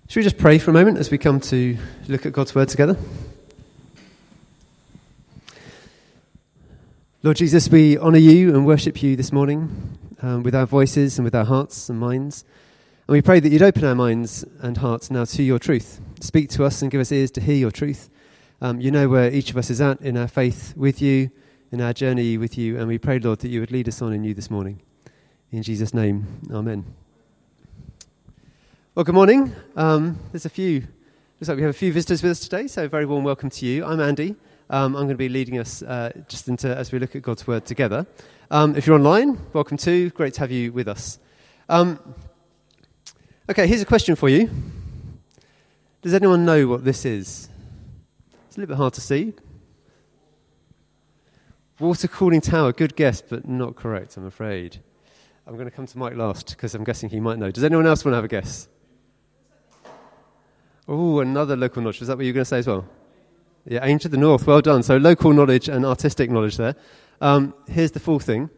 Should we just pray for a moment as we come to look at God's word together? Lord Jesus, we honour you and worship you this morning with our voices and with our hearts and minds. And we pray that you'd open our minds and hearts now to your truth. Speak to us and give us ears to hear your truth. You know where each of us is at in our faith with you, in our journey with you. And we pray, Lord, that you would lead us on in you this morning. In Jesus' name, amen. Well, good morning. Looks like we have a few visitors with us today, so a very warm welcome to you. I'm Andy. I'm going to be leading us as we look at God's Word together. If you're online, welcome too. Great to have you with us. Okay, here's a question for you. Does anyone know what this is? It's a little bit hard to see. Water cooling tower, good guess, but not correct, I'm afraid. I'm going to come to Mike last, because I'm guessing he might know. Does anyone else want to have a guess? Oh, another local knowledge. Was that what you were going to say as well? Yeah, Angel of the North. Well done. So local knowledge and artistic knowledge there. Here's the full thing.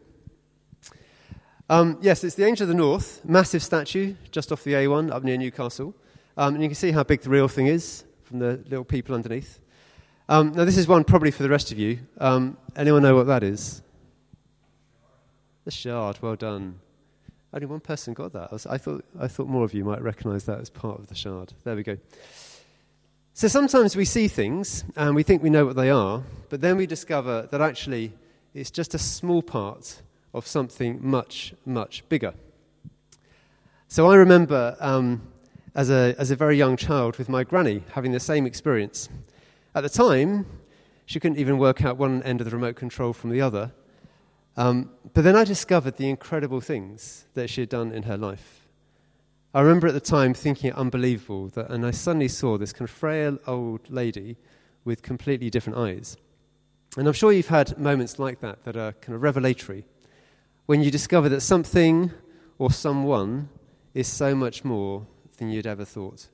Yes, it's the Angel of the North, massive statue just off the A1 up near Newcastle. And you can see how big the real thing is from the little people underneath. Now, this is one probably for the rest of you. Anyone know what that is? The Shard. Well done. Only one person got that. I thought more of you might recognise that as part of the Shard. There we go. So sometimes we see things and we think we know what they are, but then we discover that actually it's just a small part of something much, much bigger. So I remember as a very young child with my granny having the same experience. At the time, she couldn't even work out one end of the remote control from the other. But then I discovered the incredible things that she had done in her life. I remember at the time thinking it unbelievable, and I suddenly saw this kind of frail old lady with completely different eyes. And I'm sure you've had moments like that are kind of revelatory, when you discover that something or someone is so much more than you'd ever thought.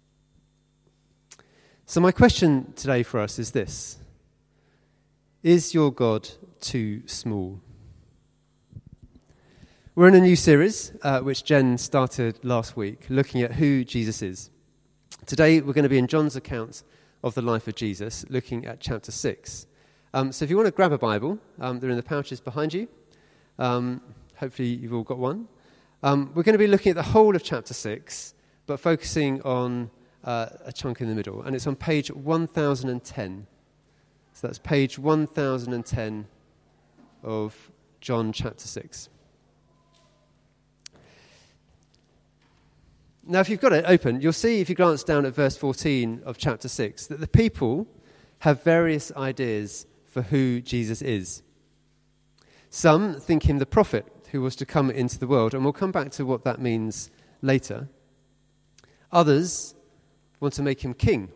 So my question today for us is this: is your God too small? We're in a new series, which Jen started last week, looking at who Jesus is. Today, we're going to be in John's account of the life of Jesus, looking at chapter 6. So if you want to grab a Bible, they're in the pouches behind you. Hopefully, you've all got one. We're going to be looking at the whole of chapter 6, but focusing on a chunk in the middle. And it's on page 1010. So that's page 1010 of John chapter 6. Now, if you've got it open, you'll see, if you glance down at verse 14 of chapter 6, that the people have various ideas for who Jesus is. Some think him the prophet who was to come into the world, and we'll come back to what that means later. Others want to make him king.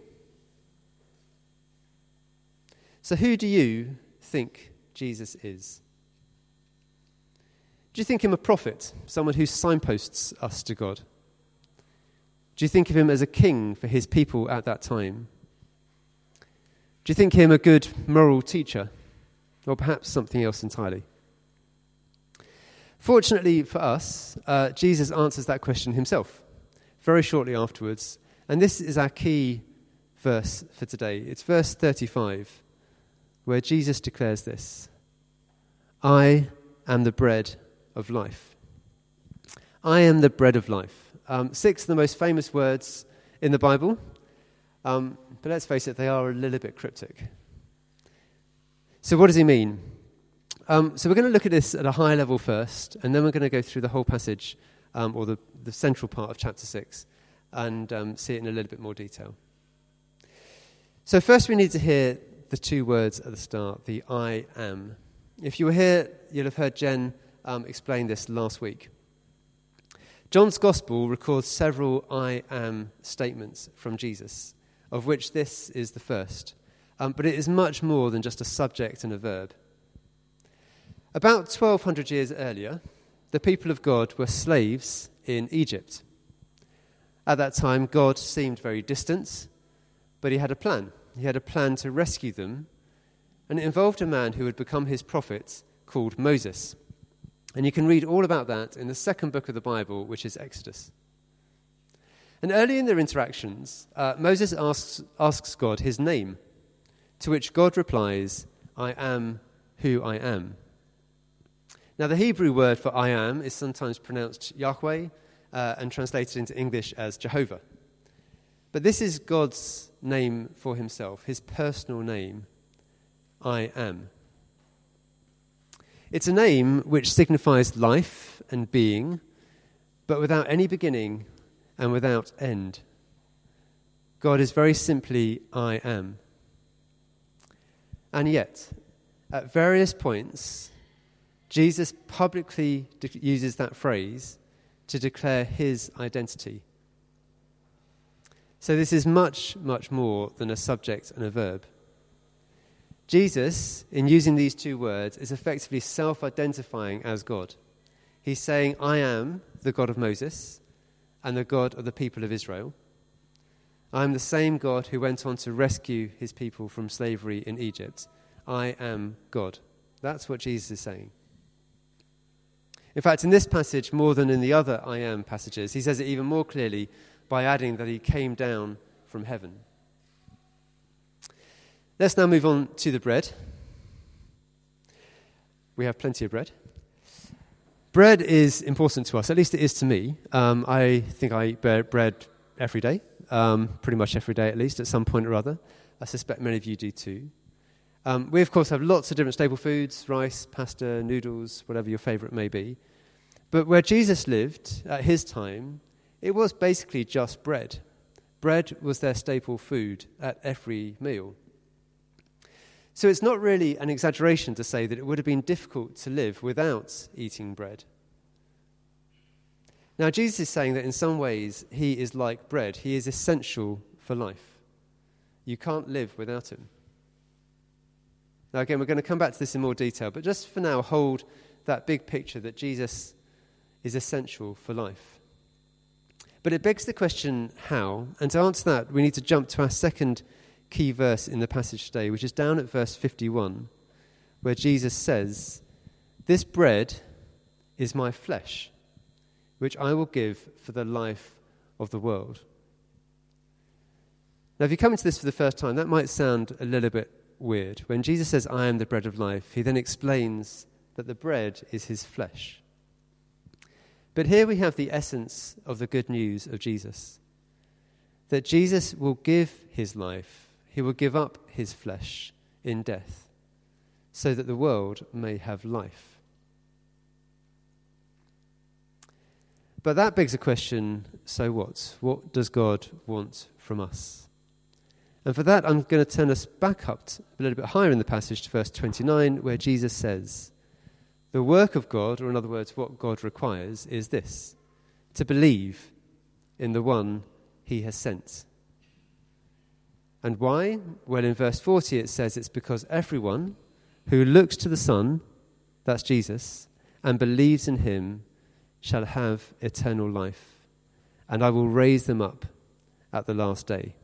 So who do you think Jesus is? Do you think him a prophet, someone who signposts us to God? Do you think of him as a king for his people at that time? Do you think him a good moral teacher? Or perhaps something else entirely? Fortunately for us, Jesus answers that question himself very shortly afterwards. And this is our key verse for today. It's verse 35, where Jesus declares this: I am the bread of life. I am the bread of life. 6 of the most famous words in the Bible, but let's face it, they are a little bit cryptic. So what does he mean? So we're going to look at this at a high level first, and then we're going to go through the whole passage, or the central part of chapter 6, and see it in a little bit more detail. So first we need to hear the two words at the start, the I am. If you were here, you'll have heard Jen explain this last week. John's Gospel records several I am statements from Jesus, of which this is the first. But it is much more than just a subject and a verb. About 1,200 years earlier, the people of God were slaves in Egypt. At that time, God seemed very distant, but he had a plan. He had a plan to rescue them, and it involved a man who would become his prophet called Moses. And you can read all about that in the second book of the Bible, which is Exodus. And early in their interactions, Moses asks God his name, to which God replies, I am who I am. Now, the Hebrew word for I am is sometimes pronounced Yahweh and translated into English as Jehovah. But this is God's name for himself, his personal name, I am. It's a name which signifies life and being, but without any beginning and without end. God is very simply I am. And yet, at various points, Jesus publicly uses that phrase to declare his identity. So this is much, much more than a subject and a verb. Jesus, in using these two words, is effectively self-identifying as God. He's saying, I am the God of Moses and the God of the people of Israel. I am the same God who went on to rescue his people from slavery in Egypt. I am God. That's what Jesus is saying. In fact, in this passage, more than in the other I am passages, he says it even more clearly by adding that he came down from heaven. Let's now move on to the bread. We have plenty of bread. Bread is important to us, at least it is to me. I think I eat bread every day, pretty much every day at least, at some point or other. I suspect many of you do too. We, of course, have lots of different staple foods, rice, pasta, noodles, whatever your favourite may be. But where Jesus lived at his time, it was basically just bread. Bread was their staple food at every meal. So it's not really an exaggeration to say that it would have been difficult to live without eating bread. Now, Jesus is saying that in some ways he is like bread. He is essential for life. You can't live without him. Now, again, we're going to come back to this in more detail, but just for now, hold that big picture that Jesus is essential for life. But it begs the question, how? And to answer that, we need to jump to our second key verse in the passage today, which is down at verse 51, where Jesus says, "This bread is my flesh, which I will give for the life of the world." Now, if you come into this for the first time, that might sound a little bit weird. When Jesus says, "I am the bread of life," he then explains that the bread is his flesh. But here we have the essence of the good news of Jesus, that Jesus will give his life, he will give up his flesh in death, so that the world may have life. But that begs a question, so what? What does God want from us? And for that, I'm going to turn us back up a little bit higher in the passage to verse 29, where Jesus says, the work of God, or in other words, what God requires, is this: to believe in the one he has sent. And why? Well, in verse 40 it says it's because everyone who looks to the Son, that's Jesus, and believes in him shall have eternal life, and I will raise them up at the last day.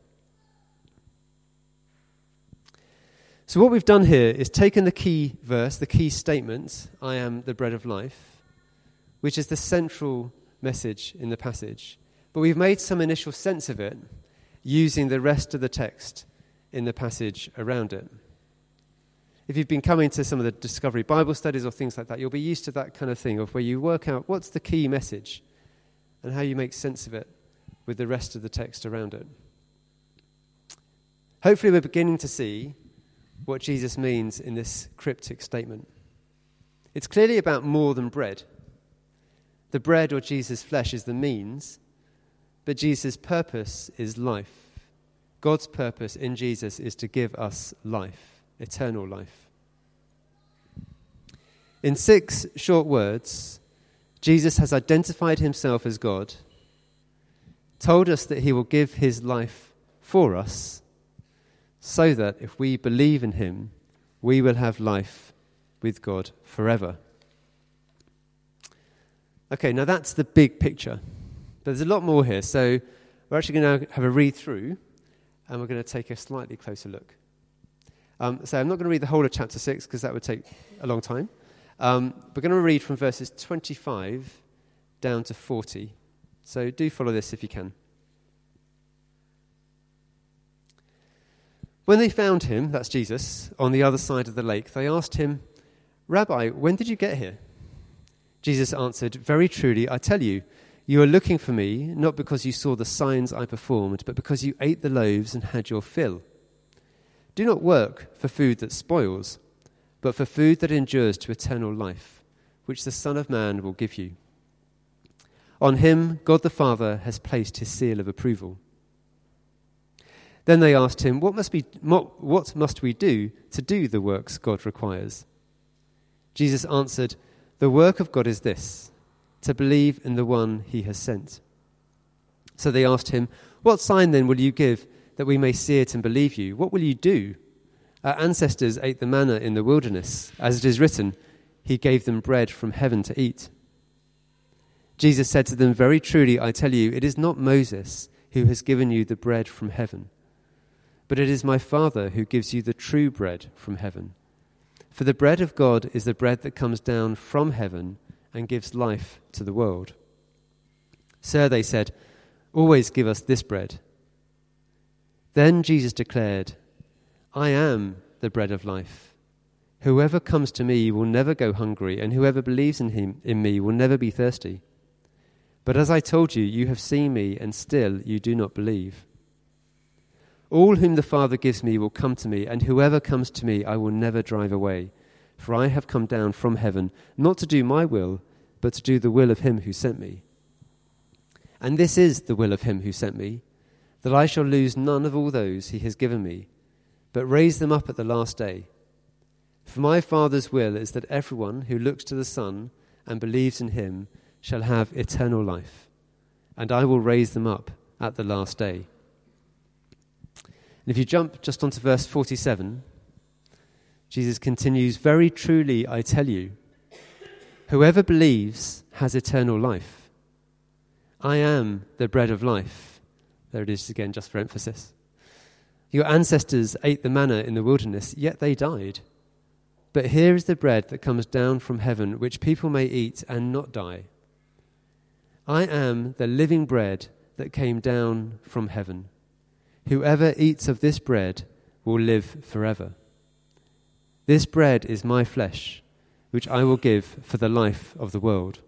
So what we've done here is taken the key verse, the key statement, I am the bread of life, which is the central message in the passage. But we've made some initial sense of it using the rest of the text in the passage around it. If you've been coming to some of the Discovery Bible studies or things like that, you'll be used to that kind of thing of where you work out what's the key message and how you make sense of it with the rest of the text around it. Hopefully we're beginning to see what Jesus means in this cryptic statement. It's clearly about more than bread. The bread, or Jesus' flesh, is the means, but Jesus' purpose is life. God's purpose in Jesus is to give us life, eternal life. In 6 short words, Jesus has identified himself as God, told us that he will give his life for us, so that if we believe in him, we will have life with God forever. Okay, now that's the big picture. But there's a lot more here. So we're actually going to have a read through, and we're going to take a slightly closer look. So I'm not going to read the whole of chapter 6, because that would take a long time. We're going to read from verses 25 down to 40. So do follow this if you can. When they found him, that's Jesus, on the other side of the lake, they asked him, "Rabbi, when did you get here?" Jesus answered, "Very truly, I tell you, you are looking for me, not because you saw the signs I performed, but because you ate the loaves and had your fill. Do not work for food that spoils, but for food that endures to eternal life, which the Son of Man will give you. On him, God the Father has placed his seal of approval." Then they asked him, what must we do to do the works God requires? Jesus answered, "The work of God is this, to believe in the one he has sent." So they asked him, "What sign then will you give that we may see it and believe you? What will you do? Our ancestors ate the manna in the wilderness. As it is written, he gave them bread from heaven to eat." Jesus said to them, "Very truly, I tell you, it is not Moses who has given you the bread from heaven, but it is my Father who gives you the true bread from heaven. For the bread of God is the bread that comes down from heaven and gives life to the world." "Sir," they said, "always give us this bread." Then Jesus declared, "I am the bread of life. Whoever comes to me will never go hungry, and whoever believes in me will never be thirsty. But as I told you, you have seen me, and still you do not believe. All whom the Father gives me will come to me, and whoever comes to me I will never drive away. For I have come down from heaven, not to do my will, but to do the will of him who sent me. And this is the will of him who sent me, that I shall lose none of all those he has given me, but raise them up at the last day. For my Father's will is that everyone who looks to the Son and believes in him shall have eternal life, and I will raise them up at the last day." And if you jump just onto verse 47, Jesus continues, "Very truly I tell you, whoever believes has eternal life. I am the bread of life." There it is again, just for emphasis. "Your ancestors ate the manna in the wilderness, yet they died. But here is the bread that comes down from heaven, which people may eat and not die. I am the living bread that came down from heaven. Whoever eats of this bread will live forever. This bread is my flesh, which I will give for the life of the world."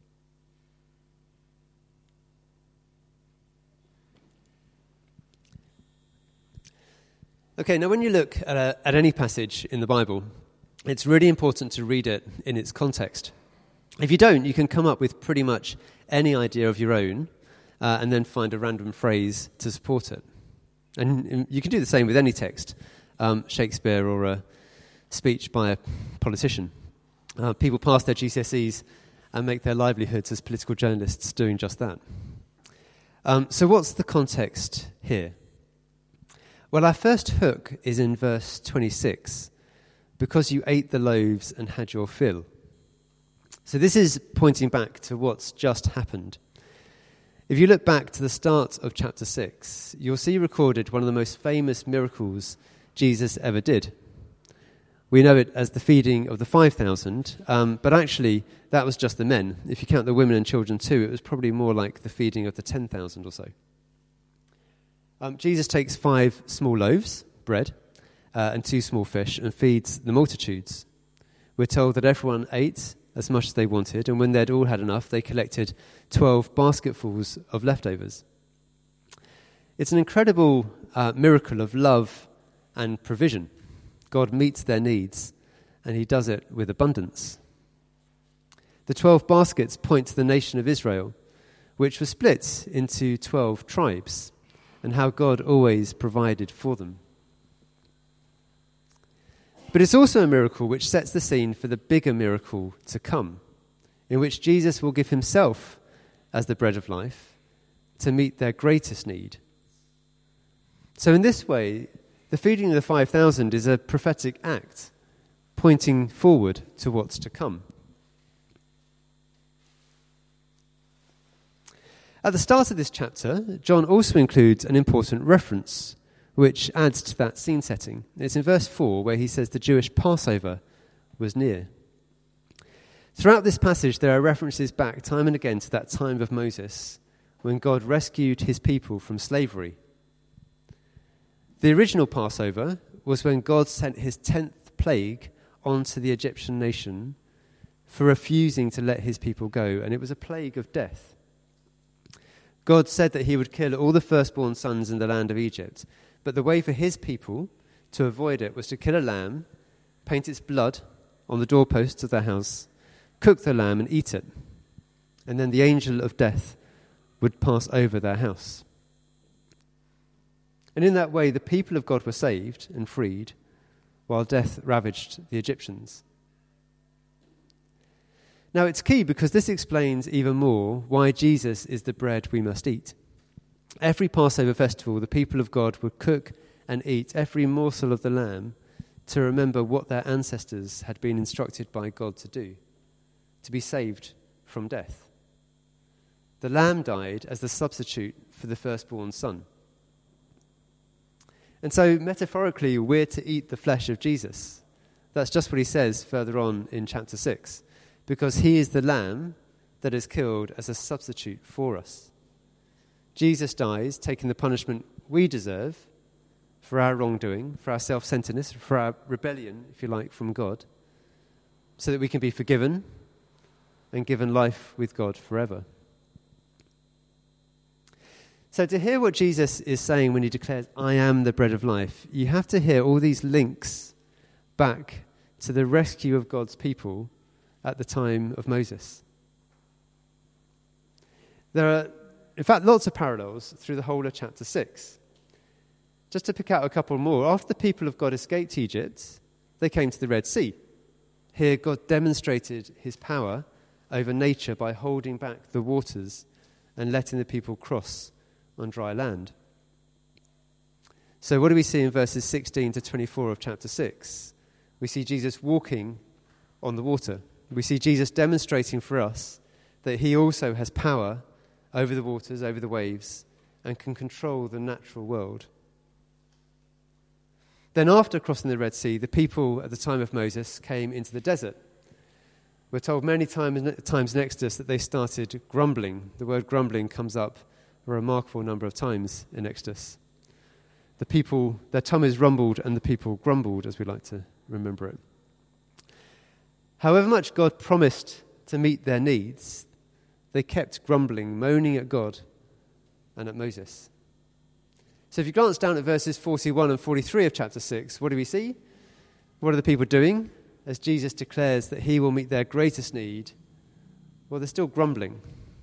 Okay, now when you look at any passage in the Bible, it's really important to read it in its context. If you don't, you can come up with pretty much any idea of your own and then find a random phrase to support it. And you can do the same with any text, Shakespeare or a speech by a politician. People pass their GCSEs and make their livelihoods as political journalists doing just that. So what's the context here? Well, our first hook is in verse 26, "Because you ate the loaves and had your fill." So this is pointing back to what's just happened. If you look back to the start of chapter 6, you'll see recorded one of the most famous miracles Jesus ever did. We know it as the feeding of the 5,000, but actually that was just the men. If you count the women and children too, it was probably more like the feeding of the 10,000 or so. Jesus takes 5 small loaves, bread, and 2 small fish, and feeds the multitudes. We're told that everyone ate as much as they wanted, and when they'd all had enough, they collected 12 basketfuls of leftovers. It's an incredible miracle of love and provision. God meets their needs, and he does it with abundance. The 12 baskets point to the nation of Israel, which was split into 12 tribes, and how God always provided for them. But it's also a miracle which sets the scene for the bigger miracle to come, in which Jesus will give himself as the bread of life to meet their greatest need. So in this way, the feeding of the 5,000 is a prophetic act pointing forward to what's to come. At the start of this chapter, John also includes an important reference which adds to that scene setting. It's in verse 4 where he says the Jewish Passover was near. Throughout this passage, there are references back time and again to that time of Moses when God rescued his people from slavery. The original Passover was when God sent his 10th plague onto the Egyptian nation for refusing to let his people go, and it was a plague of death. God said that he would kill all the firstborn sons in the land of Egypt, but the way for his people to avoid it was to kill a lamb, paint its blood on the doorposts of their house, cook the lamb and eat it, and then the angel of death would pass over their house. And in that way, the people of God were saved and freed, while death ravaged the Egyptians. Now, it's key because this explains even more why Jesus is the bread we must eat. Every Passover festival, the people of God would cook and eat every morsel of the lamb to remember what their ancestors had been instructed by God to do, to be saved from death. The lamb died as the substitute for the firstborn son. And so, metaphorically, we're to eat the flesh of Jesus. That's just what he says further on in chapter 6. Because he is the lamb that is killed as a substitute for us. Jesus dies, taking the punishment we deserve for our wrongdoing, for our self-centeredness, for our rebellion, if you like, from God, so that we can be forgiven and given life with God forever. So to hear what Jesus is saying when he declares, I am the bread of life, you have to hear all these links back to the rescue of God's people at the time of Moses. There are, in fact, lots of parallels through the whole of chapter 6. Just to pick out a couple more, after the people of God escaped Egypt, they came to the Red Sea. Here, God demonstrated his power over nature by holding back the waters and letting the people cross on dry land. So what do we see in verses 16 to 24 of chapter 6? We see Jesus walking on the water. We see Jesus demonstrating for us that he also has power over the waters, over the waves, and can control the natural world. Then after crossing the Red Sea, the people at the time of Moses came into the desert. We're told many times in Exodus that they started grumbling. The word grumbling comes up a remarkable number of times in Exodus. The people, their tummies rumbled and the people grumbled, as we like to remember it. However much God promised to meet their needs, they kept grumbling, moaning at God and at Moses. So if you glance down at verses 41 and 43 of chapter 6, what do we see? What are the people doing as Jesus declares that he will meet their greatest need? Well, they're still grumbling.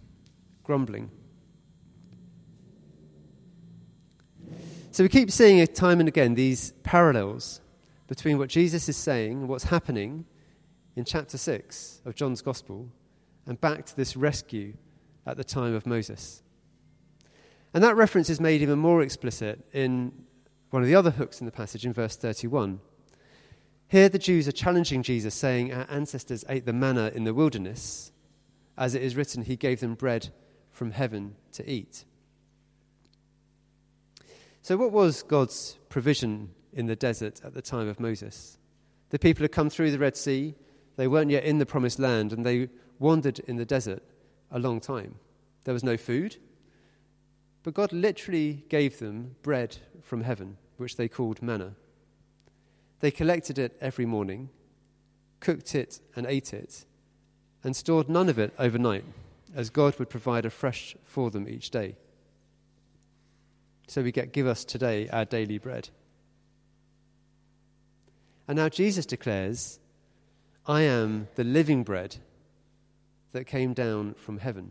So we keep seeing it time and again, these parallels between what Jesus is saying and what's happening in chapter 6 of John's Gospel and back to this rescue at the time of Moses. And that reference is made even more explicit in one of the other hooks in the passage in verse 31. Here the Jews are challenging Jesus, saying, our ancestors ate the manna in the wilderness. As it is written, he gave them bread from heaven to eat. So what was God's provision in the desert at the time of Moses? The people had come through the Red Sea. They weren't yet in the promised land, and they wandered in the desert a long time. There was no food, but God literally gave them bread from heaven, which they called manna. They collected it every morning, cooked it and ate it, and stored none of it overnight, as God would provide afresh for them each day. So we get, give us today our daily bread. And now Jesus declares, I am the living bread that came down from heaven.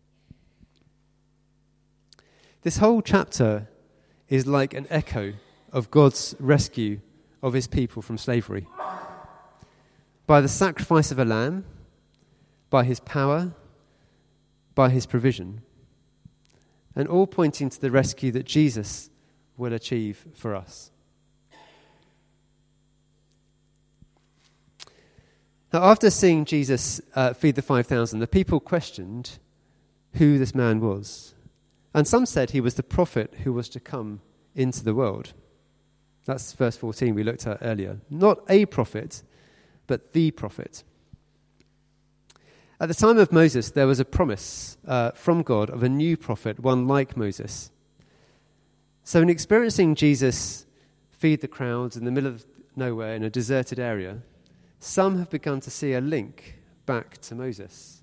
This whole chapter is like an echo of God's rescue of his people from slavery. By the sacrifice of a lamb, by his power, by his provision, and all pointing to the rescue that Jesus will achieve for us. Now, after seeing Jesus feed the 5,000, the people questioned who this man was. And some said he was the prophet who was to come into the world. That's verse 14 we looked at earlier. Not a prophet, but the prophet. At the time of Moses, there was a promise from God of a new prophet, one like Moses. So in experiencing Jesus feed the crowds in the middle of nowhere in a deserted area, some have begun to see a link back to Moses.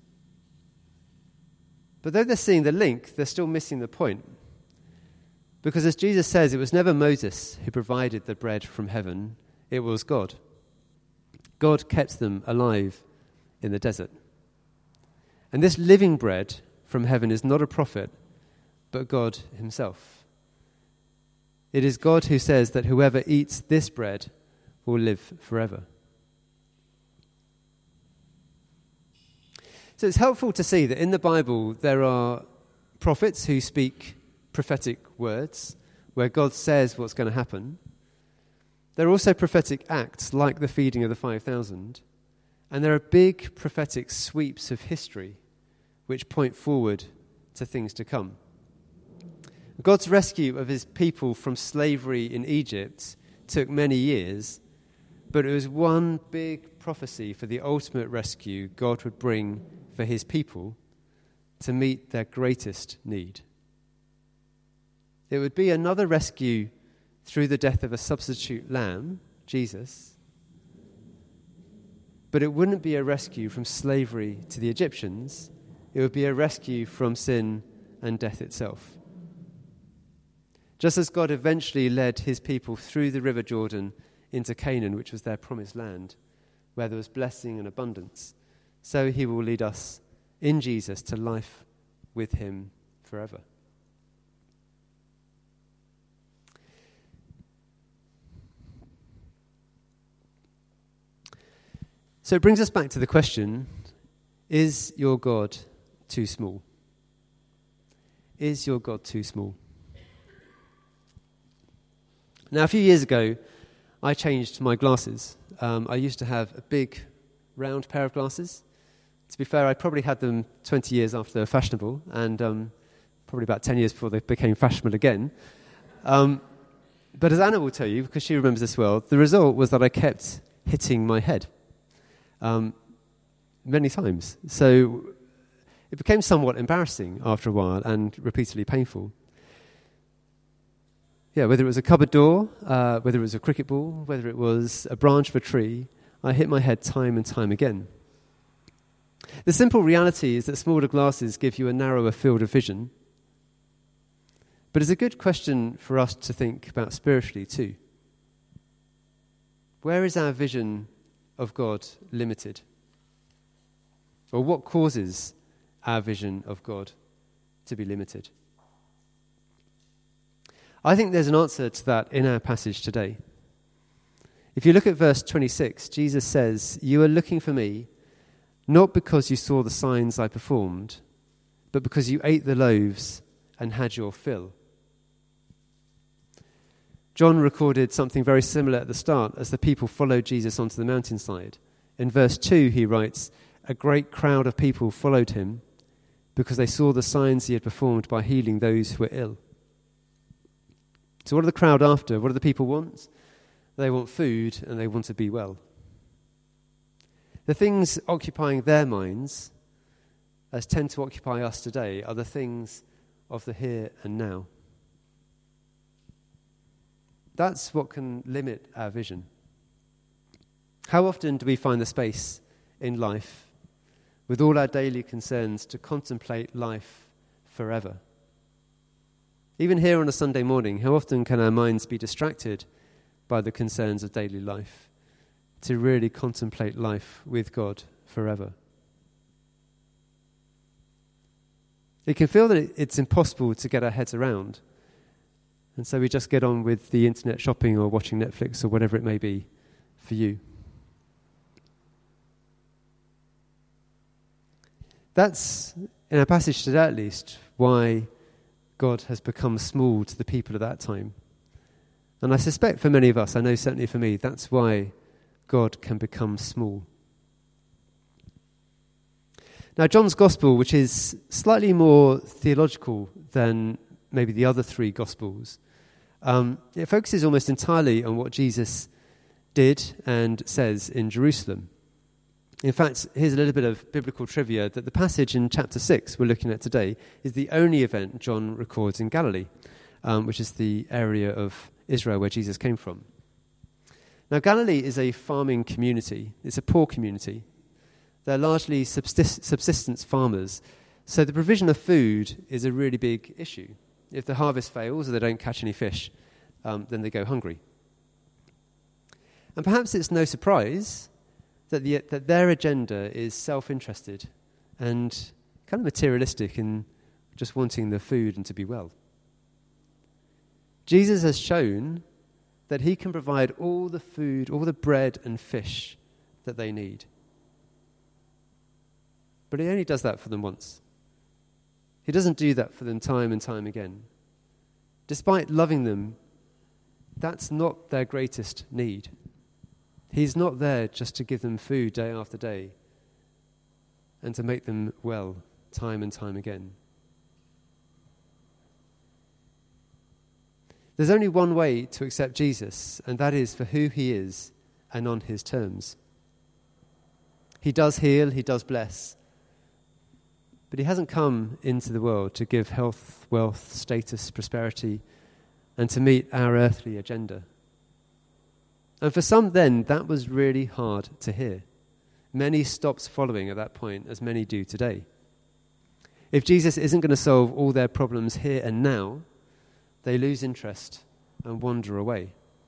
But though they're seeing the link, they're still missing the point. Because as Jesus says, it was never Moses who provided the bread from heaven, it was God. God kept them alive in the desert. And this living bread from heaven is not a prophet, but God himself. It is God who says that whoever eats this bread will live forever. So it's helpful to see that in the Bible there are prophets who speak prophetic words where God says what's going to happen. There are also prophetic acts like the feeding of the 5,000. And there are big prophetic sweeps of history which point forward to things to come. God's rescue of his people from slavery in Egypt took many years, but it was one big prophecy for the ultimate rescue God would bring for his people to meet their greatest need. It would be another rescue through the death of a substitute lamb, Jesus, but it wouldn't be a rescue from slavery to the Egyptians. It would be a rescue from sin and death itself. Just as God eventually led his people through the river Jordan into Canaan, which was their promised land, where there was blessing and abundance, so he will lead us in Jesus to life with him forever. So it brings us back to the question, is your God too small? Is your God too small? Now, a few years ago, I changed my glasses. I used to have a big, round pair of glasses. To be fair, I probably had them 20 years after they were fashionable, and probably about 10 years before they became fashionable again. But as Anna will tell you, because she remembers this well, the result was that I kept hitting my head many times. So it became somewhat embarrassing after a while and repeatedly painful. Yeah, whether it was a cupboard door, whether it was a cricket ball, whether it was a branch of a tree, I hit my head time and time again. The simple reality is that smaller glasses give you a narrower field of vision. But it's a good question for us to think about spiritually too. Where is our vision of God limited? Or what causes our vision of God to be limited? I think there's an answer to that in our passage today. If you look at verse 26, Jesus says, "You are looking for me, not because you saw the signs I performed, but because you ate the loaves and had your fill." John recorded something very similar at the start as the people followed Jesus onto the mountainside. In verse 2, he writes, "A great crowd of people followed him because they saw the signs he had performed by healing those who were ill." So what are the crowd after? What do the people want? They want food and they want to be well. The things occupying their minds, as tend to occupy us today, are the things of the here and now. That's what can limit our vision. How often do we find the space in life, with all our daily concerns, to contemplate life forever? Even here on a Sunday morning, how often can our minds be distracted by the concerns of daily life to really contemplate life with God forever? It can feel that it's impossible to get our heads around, and so we just get on with the internet shopping or watching Netflix or whatever it may be for you. That's, in our passage today at least, why God has become small to the people at that time. And I suspect for many of us, I know certainly for me, that's why God can become small. Now, John's Gospel, which is slightly more theological than maybe the other three Gospels, it focuses almost entirely on what Jesus did and says in Jerusalem. In fact, here's a little bit of biblical trivia that the passage in chapter 6 we're looking at today is the only event John records in Galilee, which is the area of Israel, where Jesus came from. Now, Galilee is a farming community. It's a poor community. They're largely subsistence farmers, so the provision of food is a really big issue. If the harvest fails or they don't catch any fish, then they go hungry. And perhaps it's no surprise that their agenda is self-interested and kind of materialistic in just wanting the food and to be well. Jesus has shown that he can provide all the food, all the bread and fish that they need. But he only does that for them once. He doesn't do that for them time and time again. Despite loving them, that's not their greatest need. He's not there just to give them food day after day and to make them well time and time again. There's only one way to accept Jesus, and that is for who he is and on his terms. He does heal, he does bless, but he hasn't come into the world to give health, wealth, status, prosperity, and to meet our earthly agenda. And for some then, that was really hard to hear. Many stopped following at that point, as many do today. If Jesus isn't going to solve all their problems here and now, they lose interest and wander away.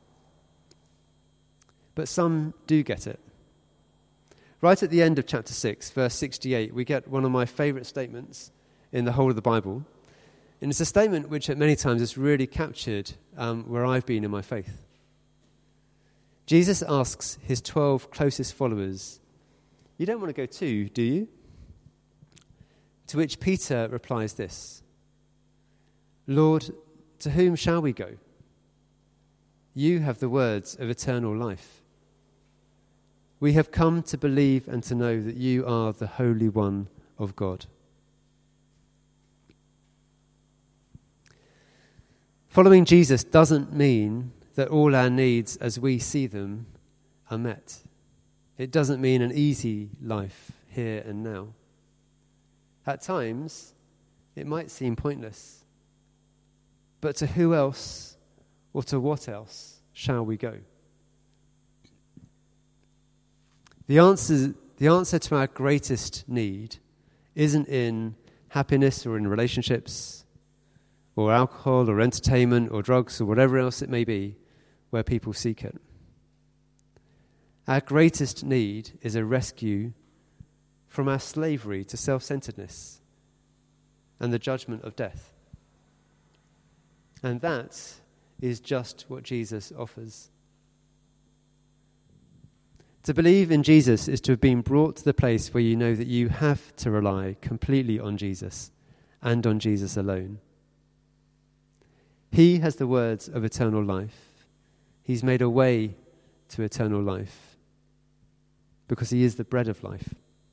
But some do get it. Right at the end of chapter 6, verse 68, we get one of my favourite statements in the whole of the Bible. And it's a statement which at many times has really captured where I've been in my faith. Jesus asks his 12 closest followers, "You don't want to go too, do you?" To which Peter replies this, "Lord, to whom shall we go? You have the words of eternal life. We have come to believe and to know that you are the Holy One of God." Following Jesus doesn't mean that all our needs as we see them are met. It doesn't mean an easy life here and now. At times, it might seem pointless. But to who else or to what else shall we go? The answer to our greatest need isn't in happiness or in relationships or alcohol or entertainment or drugs or whatever else it may be where people seek it. Our greatest need is a rescue from our slavery to self-centeredness and the judgment of death. And that is just what Jesus offers. To believe in Jesus is to have been brought to the place where you know that you have to rely completely on Jesus and on Jesus alone. He has the words of eternal life. He's made a way to eternal life because he is the bread of life.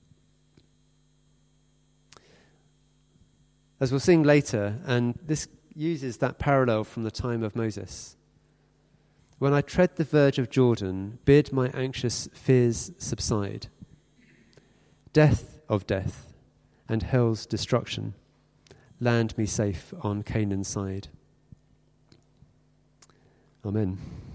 As we'll sing later, and this uses that parallel from the time of Moses. When I tread the verge of Jordan, bid my anxious fears subside. Death of death and hell's destruction, land me safe on Canaan's side. Amen.